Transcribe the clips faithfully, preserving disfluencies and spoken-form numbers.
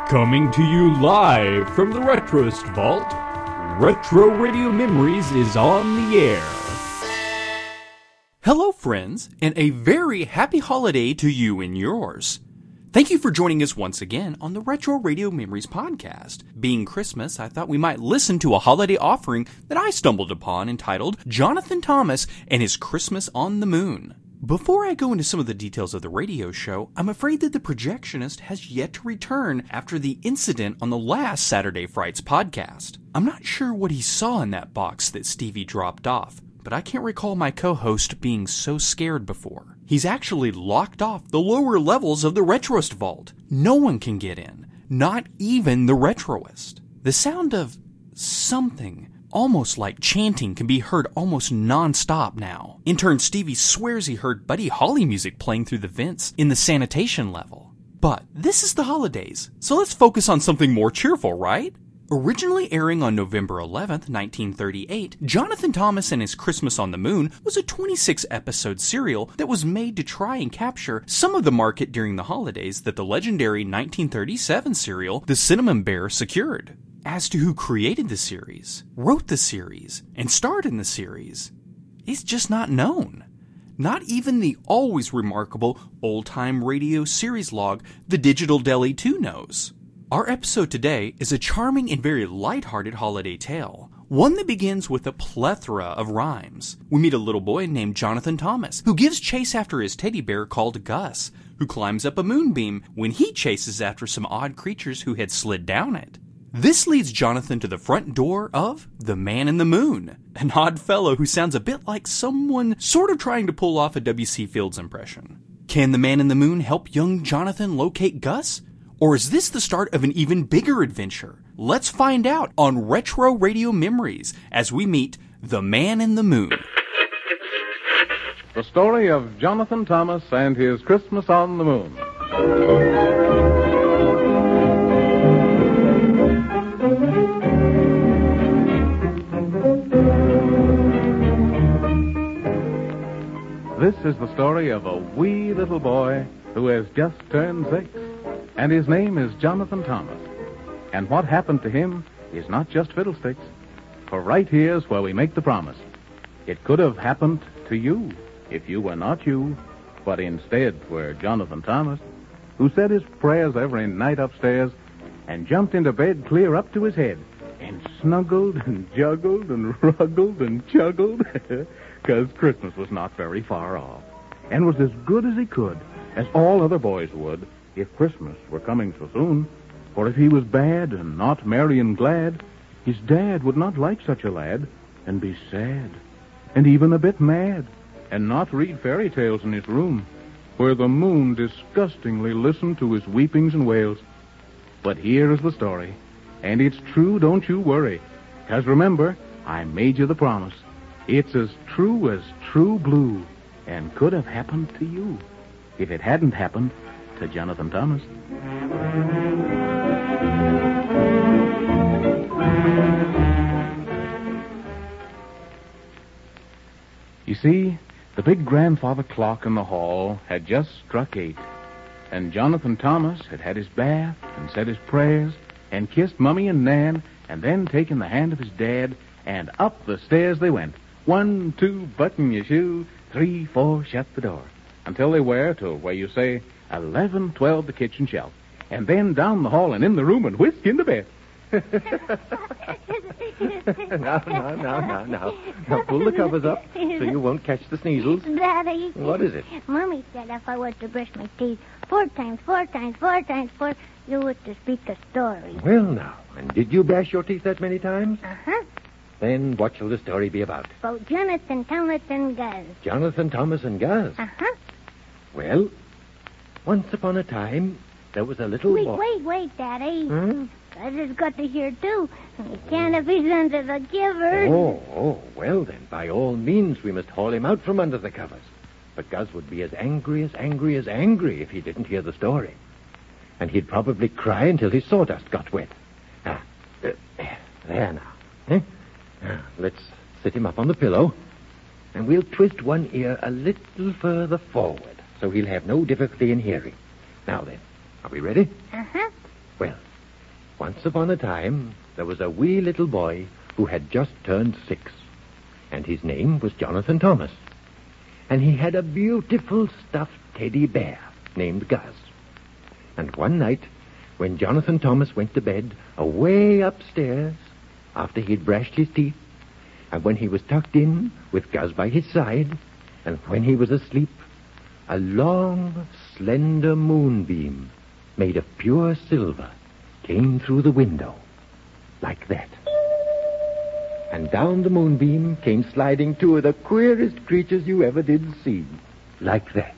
Coming to you live from the Retroist Vault, Retro Radio Memories is on the air. Hello, friends, and a very happy holiday to you and yours. Thank you for joining us once again on the Retro Radio Memories podcast. Being Christmas, I thought we might listen to a holiday offering that I stumbled upon entitled Jonathan Thomas and His Christmas on the Moon. Before I go into some of the details of the radio show, I'm afraid that the projectionist has yet to return after the incident on the last Saturday Frights podcast. I'm not sure what he saw in that box that Stevie dropped off, but I can't recall my co-host being so scared before. He's actually locked off the lower levels of the Retroist Vault. No one can get in, not even the Retroist. The sound of something, almost like chanting, can be heard almost non-stop now. Intern Stevie swears he heard Buddy Holly music playing through the vents in the sanitation level. But this is the holidays, so let's focus on something more cheerful, right? Originally airing on November eleventh, nineteen thirty-eight, Jonathan Thomas and His Christmas on the Moon was a twenty-six episode serial that was made to try and capture some of the market during the holidays that the legendary nineteen thirty-seven serial The Cinnamon Bear secured. As to who created the series, wrote the series, and starred in the series, it's just not known. Not even the always remarkable old-time radio series log, The Digital Deli two, knows. Our episode today is a charming and very lighthearted holiday tale, one that begins with a plethora of rhymes. We meet a little boy named Jonathan Thomas, who gives chase after his teddy bear called Gus, who climbs up a moonbeam when he chases after some odd creatures who had slid down it. This leads Jonathan to the front door of the Man in the Moon, an odd fellow who sounds a bit like someone sort of trying to pull off a W C Fields impression. Can the Man in the Moon help young Jonathan locate Gus? Or is this the start of an even bigger adventure? Let's find out on Retro Radio Memories as we meet the Man in the Moon. The story of Jonathan Thomas and His Christmas on the Moon. This is the story of a wee little boy who has just turned six, and his name is Jonathan Thomas. And what happened to him is not just fiddlesticks, for right here's where we make the promise. It could have happened to you if you were not you, but instead were Jonathan Thomas, who said his prayers every night upstairs and jumped into bed clear up to his head and snuggled and juggled and ruggled and juggled because Christmas was not very far off and was as good as he could, as all other boys would, if Christmas were coming so soon. For if he was bad and not merry and glad, his dad would not like such a lad, and be sad, and even a bit mad, and not read fairy tales in his room, where the moon disgustingly listened to his weepings and wails. But here is the story, and it's true, don't you worry, 'cause remember, I made you the promise. It's as true as true blue, and could have happened to you, if it hadn't happened to Jonathan Thomas. You see, the big grandfather clock in the hall had just struck eight, and Jonathan Thomas had had his bath and said his prayers and kissed Mummy and Nan and then taken the hand of his dad, and up the stairs they went. One, two, button your shoe, three, four, shut the door, until they were to where you say eleven, twelve, the kitchen shelf, and then down the hall and in the room and whisk into bed. now, now, now, now, now. Now pull the covers up so you won't catch the sneezels. Daddy. What is it? Mommy said if I were to brush my teeth four times, four times, four times, four, you were to speak a story. Well, now, and did you brush your teeth that many times? Uh-huh. Then what shall the story be about? About Jonathan Thomas and Gus. Jonathan Thomas and Gus? Uh-huh. Well, once upon a time, there was a little Wait, boy. wait, wait, Daddy. Hmm? Gus has got to hear, too. He can't if he's under the covers. Oh, oh, well then, by all means, we must haul him out from under the covers. But Gus would be as angry, as angry, as angry if he didn't hear the story. And he'd probably cry until his sawdust got wet. Ah, uh, there now. Eh? Now, let's sit him up on the pillow, and we'll twist one ear a little further forward, so he'll have no difficulty in hearing. Now then, are we ready? Uh-huh. Well, Once upon a time, there was a wee little boy who had just turned six, and his name was Jonathan Thomas. And he had a beautiful stuffed teddy bear named Gus. And one night, when Jonathan Thomas went to bed away upstairs, after he'd brushed his teeth, and when he was tucked in with Gus by his side, and when he was asleep, a long, slender moonbeam made of pure silver came through the window, like that. And down the moonbeam came sliding two of the queerest creatures you ever did see, like that.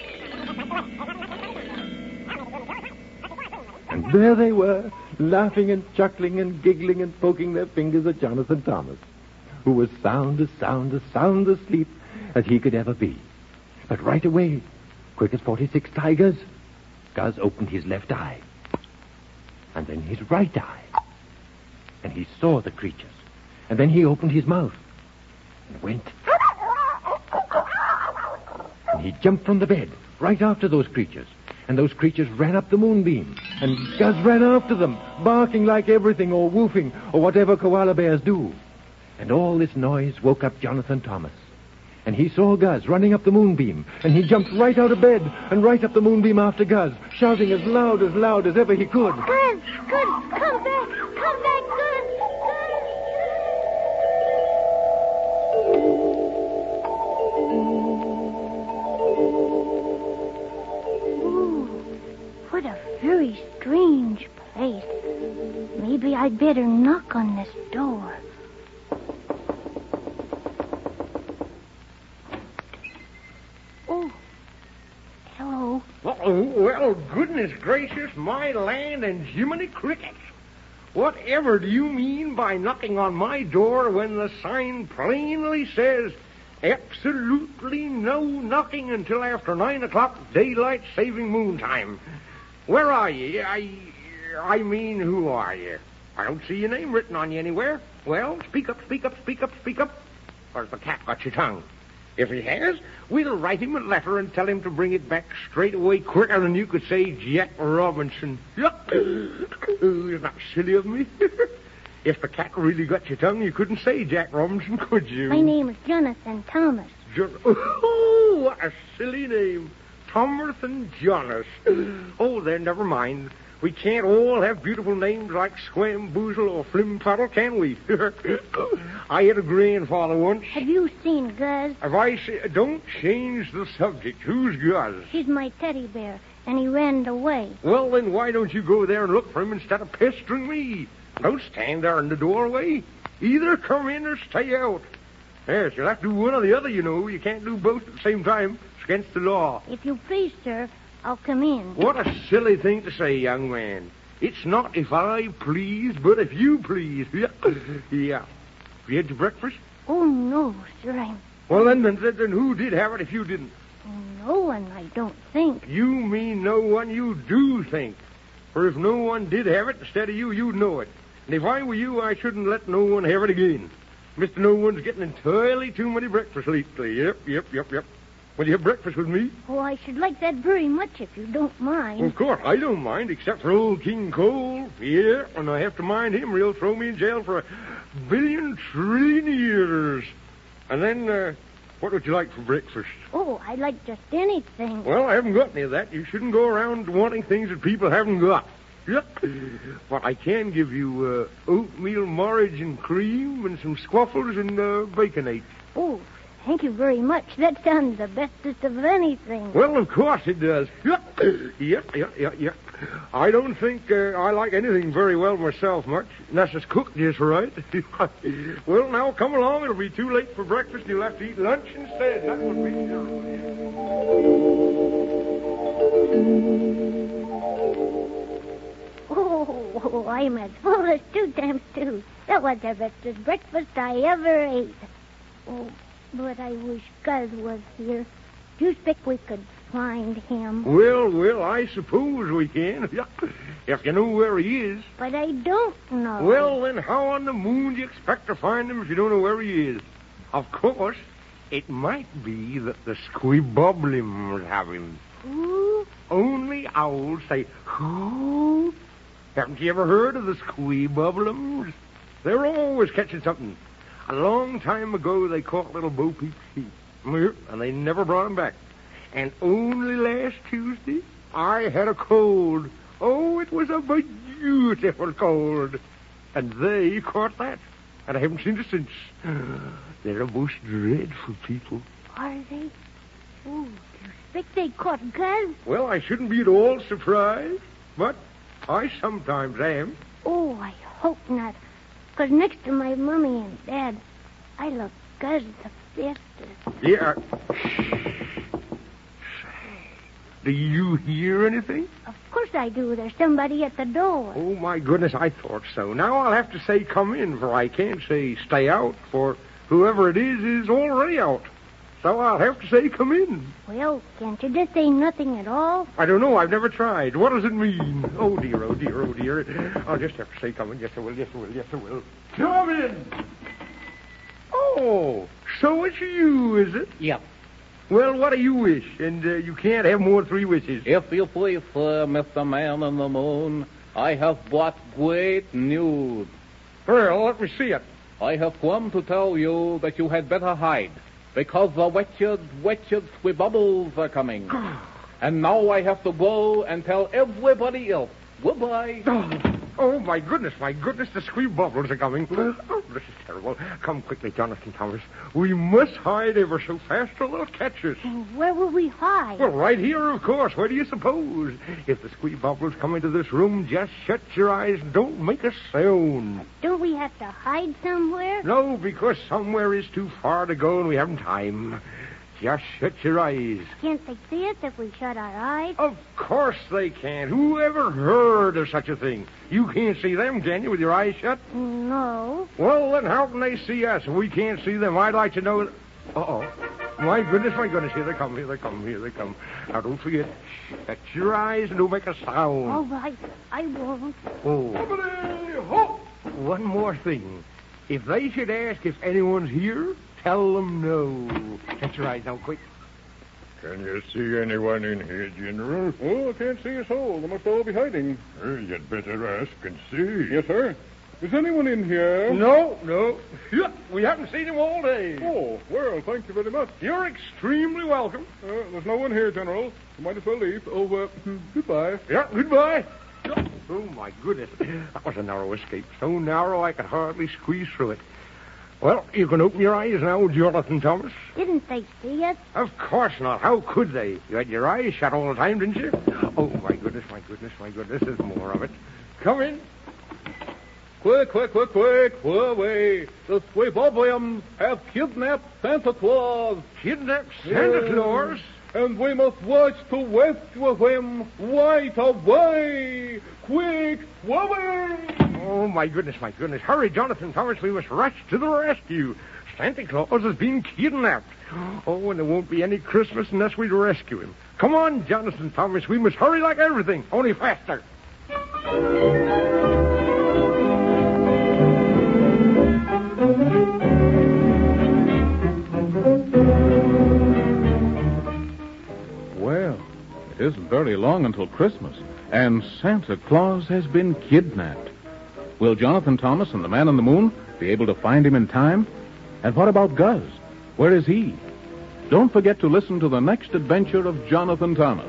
And there they were, laughing and chuckling and giggling and poking their fingers at Jonathan Thomas, who was sound as sound as sound asleep as he could ever be. But right away, quick as forty-six tigers, Gus opened his left eye, and then his right eye, and he saw the creatures, and then he opened his mouth and went, and he jumped from the bed right after those creatures, and those creatures ran up the moonbeam, and Gus ran after them, barking like everything, or whooping, or whatever koala bears do. And all this noise woke up Jonathan Thomas. And he saw Gus running up the moonbeam, and he jumped right out of bed and right up the moonbeam after Gus, shouting as loud, as loud as ever he could. Gus, Gus, come back, come back, Gus, Ooh, what a very strange place. Maybe I'd better knock on this door. Oh, well, goodness gracious, my land and Jiminy Crickets. Whatever do you mean by knocking on my door when the sign plainly says absolutely no knocking until after nine o'clock daylight saving moon time? Where are you? I, I mean, who are you? I don't see your name written on you anywhere. Well, speak up, speak up, speak up, speak up. Or has the cat got your tongue? If he has, we'll write him a letter and tell him to bring it back straight away quicker than you could say Jack Robinson. Isn't that silly of me? If the cat really got your tongue, you couldn't say Jack Robinson, could you? My name is Jonathan Thomas. Jo- oh, what a silly name. Thomerson Jonas. Oh, then, never mind. We can't all have beautiful names like Scramboozle or Flimpuddle, can we? I had a grandfather once. Have you seen Gus? If I say, don't change the subject. Who's Gus? He's my teddy bear, and he ran away. Well, then why don't you go there and look for him instead of pestering me? Don't stand there in the doorway. Either come in or stay out. Yes, you'll have to do one or the other, you know. You can't do both at the same time. It's against the law. If you please, sir, I'll come in. What a silly thing to say, young man. It's not if I please, but if you please. Yeah. Yeah. Have you had your breakfast? Oh, no, sir, I'm... Well, then, then, then who did have it if you didn't? No one, I don't think. You mean no one you do think. For if no one did have it instead of you, you'd know it. And if I were you, I shouldn't let no one have it again. Mister No One's getting entirely too many breakfasts lately. Yep, yep, yep, yep. Will you have breakfast with me? Oh, I should like that very much if you don't mind. Well, of course, I don't mind, except for old King Cole. Yeah, and I have to mind him or he'll throw me in jail for a billion trillion years. And then, uh, what would you like for breakfast? Oh, I'd like just anything. Well, I haven't got any of that. You shouldn't go around wanting things that people haven't got. Yep. But I can give you uh, oatmeal porridge and cream and some squaffles and uh, baconate. Oh, thank you very much. That sounds the bestest of anything. Well, of course it does. Yep, yep, yep, yep, yep. I don't think uh, I like anything very well myself much, unless it's cooked just right. Well, now, come along. It'll be too late for breakfast. You'll have to eat lunch instead. That would be... Oh, I'm as full as two times two. That was the bestest breakfast I ever ate. Oh, but I wish Gus was here. Do you think we could find him? Well, well, I suppose we can. If you know where he is. But I don't know. Well, then how on the moon do you expect to find him if you don't know where he is? Of course, it might be that the squibboblims have him. Who? Only owls say, who? Haven't you ever heard of the squeebubblums? They're always catching something. A long time ago, they caught little Bo Peep's sheep, and they never brought him back. And only last Tuesday, I had a cold. Oh, it was a beautiful cold. And they caught that, and I haven't seen it since. They're a most dreadful people. Are they? Oh, do you think they caught Gus? Well, I shouldn't be at all surprised, but I sometimes am. Oh, I hope not. Because next to my mommy and dad, I love Gus the bestest. Yeah. Do you hear anything? Of course I do. There's somebody at the door. Oh, my goodness, I thought so. Now I'll have to say come in, for I can't say stay out, for whoever it is is already out. So I'll have to say come in. Well, can't you just say nothing at all? I don't know. I've never tried. What does it mean? Oh, dear, oh, dear, oh, dear. I'll just have to say come in. Yes, I will, yes, I will, yes, I will. Come in! Oh, so it's you, is it? Yep. Well, what do you wish? And uh, you can't have more than three wishes. If you please, sir, Mister Man in the Moon, I have brought great news. Well, let me see it. I have come to tell you that you had better hide, because the wretched, wretched squibubbles are coming. And now I have to go and tell everybody else. Goodbye. Oh, oh my goodness, my goodness, the squeebubbles are coming. Oh, this is terrible. Come quickly, Jonathan Thomas. We must hide ever so fast or they'll catch us. And where will we hide? Well, right here, of course. Where do you suppose? If the squeebubbles come into this room, just shut your eyes and don't make a sound. Don't we have to hide somewhere? No, because somewhere is too far to go and we haven't time. Just shut your eyes. Can't they see us if we shut our eyes? Of course they can. Who ever heard of such a thing? You can't see them, can you, with your eyes shut? No. Well, then how can they see us if we can't see them? I'd like to know... Uh-oh. My goodness, my goodness. Here they come, here they come, here they come. Now, don't forget, shut your eyes and don't make a sound. All right. I won't. Oh. Ho! One more thing. If they should ask if anyone's here, tell them no. Shut your eyes now, quick. Can you see anyone in here, General? Oh, I can't see a soul. They must all be hiding. Well, you'd better ask and see. Yes, sir. Is anyone in here? No, no. Yeah, we haven't seen him all day. Oh, well, thank you very much. You're extremely welcome. Uh, there's no one here, General. You might as well leave. Oh, uh, goodbye. Yeah, goodbye. Oh, my goodness. That was a narrow escape. So narrow I could hardly squeeze through it. Well, you can open your eyes now, Jonathan Thomas. Didn't they see us? Of course not. How could they? You had your eyes shut all the time, didn't you? Oh, my goodness, my goodness, my goodness. There's more of it. Come in. Quick, quick, quick, quick. Away. The squibubbles have kidnapped Santa Claus. Kidnapped Santa Yes. Claus? And we must rush to rescue him right away. Quick, away. Oh, my goodness, my goodness. Hurry, Jonathan Thomas. We must rush to the rescue. Santa Claus has been kidnapped. Oh, and there won't be any Christmas unless we rescue him. Come on, Jonathan Thomas. We must hurry like everything, only faster. Well, it isn't very long until Christmas, and Santa Claus has been kidnapped. Will Jonathan Thomas and the Man in the Moon be able to find him in time? And what about Gus? Where is he? Don't forget to listen to the next adventure of Jonathan Thomas.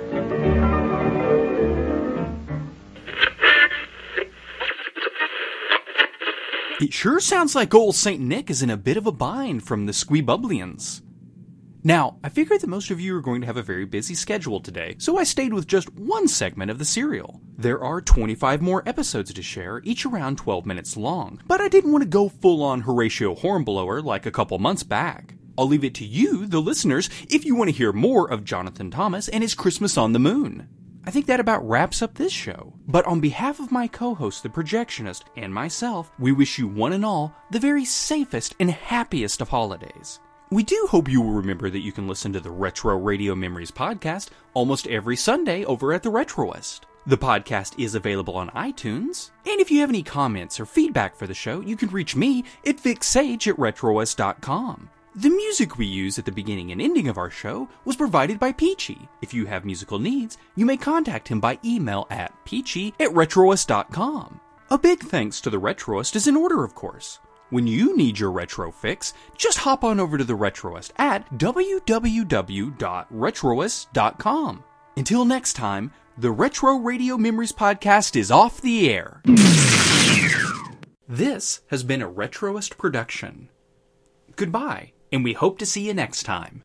It sure sounds like old Saint Nick is in a bit of a bind from the Squeebubblians. Now, I figured that most of you are going to have a very busy schedule today, so I stayed with just one segment of the serial. There are twenty-five more episodes to share, each around twelve minutes long, but I didn't want to go full-on Horatio Hornblower like a couple months back. I'll leave it to you, the listeners, if you want to hear more of Jonathan Thomas and his Christmas on the Moon. I think that about wraps up this show. But on behalf of my co-host, the Projectionist, and myself, we wish you one and all the very safest and happiest of holidays. We do hope you will remember that you can listen to the Retro Radio Memories podcast almost every Sunday over at the Retroist. The podcast is available on iTunes, and if you have any comments or feedback for the show, you can reach me at vic sage at retroist dot com. The music we use at the beginning and ending of our show was provided by Peachy. If you have musical needs, you may contact him by email at peachy at retroist dot com. A big thanks to the Retroist is in order, of course. When you need your retro fix, just hop on over to the Retroist at w w w dot retroist dot com. Until next time, the Retro Radio Memories podcast is off the air. This has been a Retroist production. Goodbye, and we hope to see you next time.